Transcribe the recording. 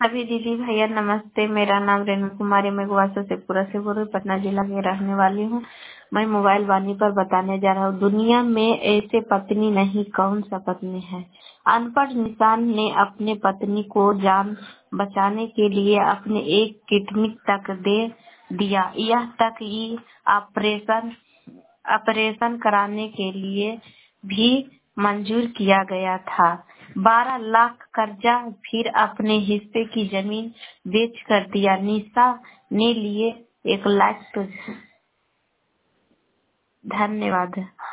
सभी दीदी भैया नमस्ते। मेरा नाम रेणु कुमारी, मैं गुवासा से पूरा से पूर्व पटना जिला की रहने वाली हूँ। मैं मोबाइल वाणी पर बताने जा रहा हूँ। दुनिया में ऐसे पत्नी नहीं, कौन सा पत्नी है। अनपढ़ इंसान ने अपने पत्नी को जान बचाने के लिए अपने एक किडनी तक दे दिया। यह तक कि ऑपरेशन ऑपरेशन कराने के लिए भी मंजूर किया गया था। 12 लाख कर्जा, फिर अपने हिस्से की जमीन बेच कर दिया। निशा ने लिए 1 लाख। धन्यवाद।